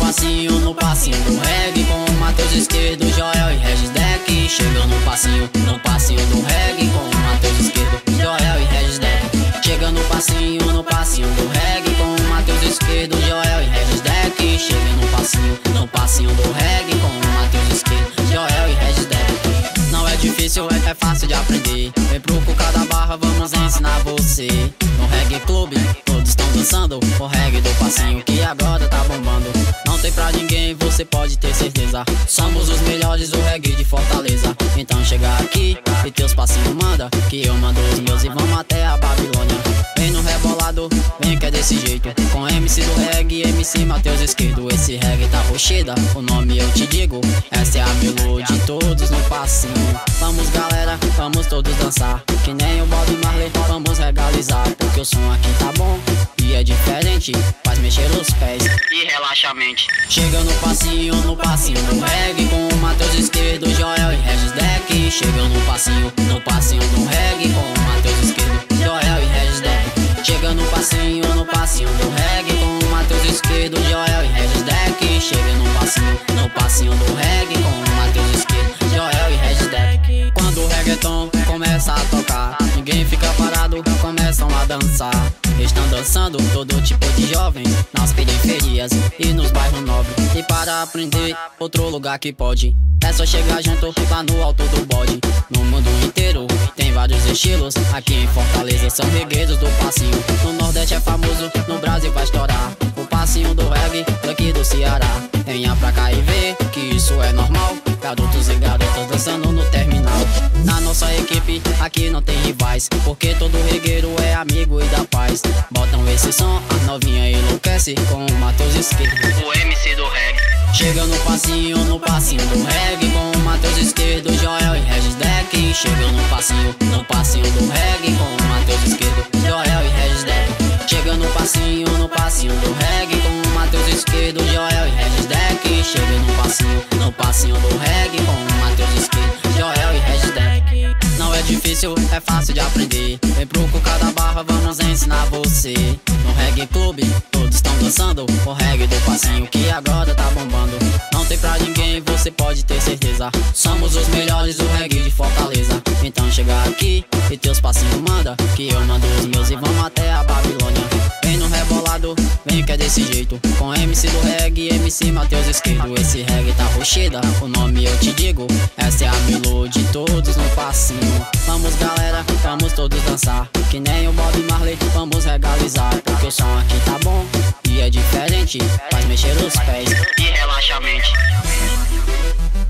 passinho do reggae com o Matheus Esquerdo, Joel e Regis Deck. Chega no passinho do reggae com o Matheus Esquerdo, Joel e Regis Deck. Chega no passinho do reggae com o Matheus Esquerdo, Joel e Regis Deck. Chega no passinho do reggae com o Matheus Esquerdo, Joel e Regis Deck. Não é difícil, é fácil de aprender. Vem pro Cuca da Barra, vamos ensinar você. No Reggae Club, todos estão dançando o reggae do passinho que agora tá bombando. Não tem pra ninguém, você pode ter certeza. Somos os melhores do reggae de Fortaleza. Então chega aqui e teus passinhos manda, que eu mando os meus e vamos até a Babilônia. Vem no rebolado, vem que é desse jeito. Com MC do reggae, MC Matheus Esquerdo. Esse reggae tá rocheda, o nome eu te digo. Essa é a melodia, todos no passinho. Vamos galera, vamos todos dançar, que nem o Bob Marley, vamos regalizar. Porque o som aqui tá bom e é diferente, faz mexer os pés e relaxa a mente. Chega no passinho do reggae com o Matheus Esquerdo, Joel e Regis Deck. Chega no passinho do reggae com o Matheus Esquerdo, Joel e Regis Deck. Chega no passinho do reggae com o Matheus Esquerdo, Joel e Regis Deck. Chega no passinho do reggae com o Matheus Esquerdo, Joel e Regis Deck. Quando o reggaeton começa a tocar, ninguém fica parado, começam a dançar. Estão dançando todo tipo de jovens nas periferias e nos bairros nobres. E para aprender, outro lugar que pode é só chegar junto lá no alto do bode. No mundo inteiro tem vários estilos, aqui em Fortaleza são regueiros do passinho. No Nordeste é famoso, no Brasil vai estourar o passinho do reggae daqui do Ceará. Venha pra cá e vê que isso é normal, garotos e garotas dançando no terminal. Na nossa equipe aqui não tem rivais, porque todo regueiro é amigo e da paz. Botam esse som, a novinha enlouquece com o Matheus Esquerdo, o MC do reggae. Chega no passinho do reggae com o Matheus Esquerdo, Joel e Regis Deck. Chega no passinho do reggae com o Matheus Esquerdo, Joel e Regis Deck. Chega no passinho do reggae com o Matheus Esquerdo, Joel e Regis Deck. Chega no passinho do reggae com o Matheus Esquerdo, Joel e Regis Deck. Não é difícil, é fácil de aprender. Vem pro Cuca da Barra, vamos ensinar você. No Reggae Club, todos estão dançando o reggae do passinho que agora tá bombando. Não tem pra ninguém, você pode ter certeza. Somos os melhores do reggae de Fortaleza. Então chega aqui e teus passinhos manda, que eu mando os meus e vamos até a Babilônia. Vem no rebolado, vem que é desse jeito. Com MC do reggae, MC Matheus Esquerdo. Esse reggae tá rocheda, o nome eu te digo. Essa é a melodia, todos no passinho. Vamos galera, vamos todos dançar, que nem o Bob Marley, vamos regalizar. Porque o som aqui tá bom e é diferente, faz mexer os pés e relaxa a mente.